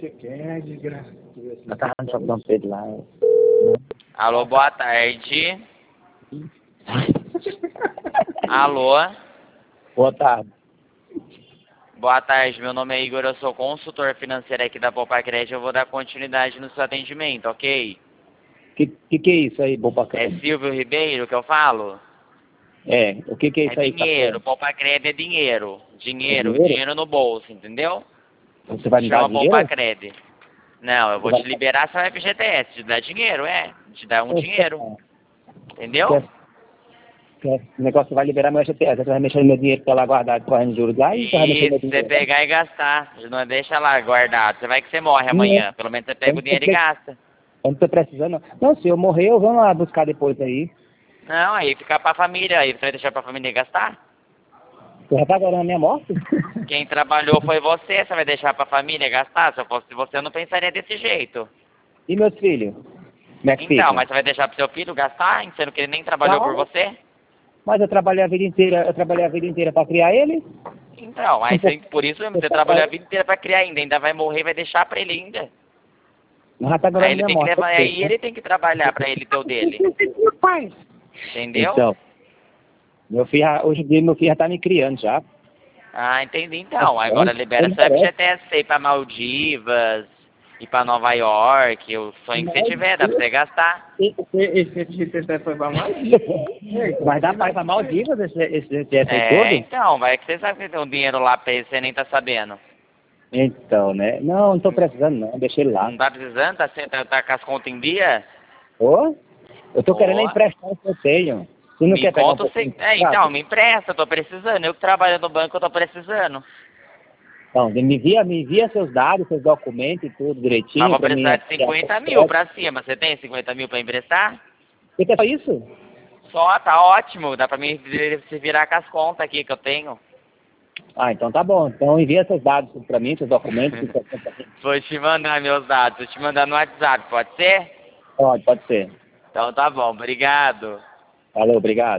você quer, desgraça? Eu tava no Shopping Dom Pedro lá. Alô, boa tarde. Alô, Boa tarde. boa tarde. Meu nome é Igor, eu sou consultor financeiro aqui da Poupa Crédito. Eu vou dar continuidade no seu atendimento, ok? Que é isso aí, Poupa É Crédito? Silvio Ribeiro que eu falo? É, o que é isso aí? Dinheiro, Poupa Crédito é dinheiro. É Dinheiro, dinheiro? dinheiro no bolso, entendeu? Você vai me dar Chama Poupa dinheiro? Crédito. Não, eu vou te liberar, você vai pro FGTS, te dar dinheiro, te dar um dinheiro, entendeu? O negócio vai liberar meu FGTS. Você vai mexer no meu dinheiro que tá lá guardado correndo juros lá e você vai mexer no meu Isso, você dinheiro. pegar e gastar, não deixa lá guardado, você vai que você morre amanhã, pelo menos você pega o dinheiro e gasta. Eu não tô precisando. Não, se eu morrer, eu vou lá buscar depois aí. Não, aí fica pra família, aí você vai deixar pra família gastar? Você já tá agora na minha morte? Quem trabalhou foi você vai deixar pra família gastar? Se eu fosse você, eu não pensaria desse jeito. E meus filhos? Como é que Então, fica? mas você vai deixar pro seu filho gastar, sendo que ele nem trabalhou por você? Mas eu trabalhei a vida inteira para criar ele. Então, aí por isso mesmo, você trabalhou a vida inteira pra criar ainda vai morrer e vai deixar pra ele ainda. Já tá agora Aí na ele minha tem que morte. levar, aí ele tem que trabalhar pra ele ter o dele. Entendeu? Então, hoje em dia meu filho já tá me criando já. Ah, entendi então. Agora libera seu FGTS aí pra Maldivas e pra Nova York, o sonho que você tiver, dá pra você gastar. Esse FGTS foi pra mais? Vai dar pra ir pra Maldivas esse aí todo? Então, vai que você sabe que tem um dinheiro lá pra ele, você nem tá sabendo. Então, né? Não tô precisando não, deixa ele lá. Não tá precisando? Tá com as contas em dia? Ô? Eu tô querendo Ô. emprestar o que eu tenho. Você não Me quer pegar um conta o pouquinho? então, me empresta, tô precisando. Eu que trabalho no banco, eu tô precisando. Então, me envia seus dados, seus documentos e tudo Mas direitinho vou pra mim. precisar de 50 mil pra cima. Você tem 50 mil pra emprestar? Você quer só isso? Só, tá ótimo. Dá pra mim se virar com as contas aqui que eu tenho. Ah, então tá bom. Então envia seus dados pra mim, seus documentos. Vou te mandar meus dados, vou te mandar no WhatsApp, pode ser? Pode ser. Então tá bom, obrigado. Falou, obrigado.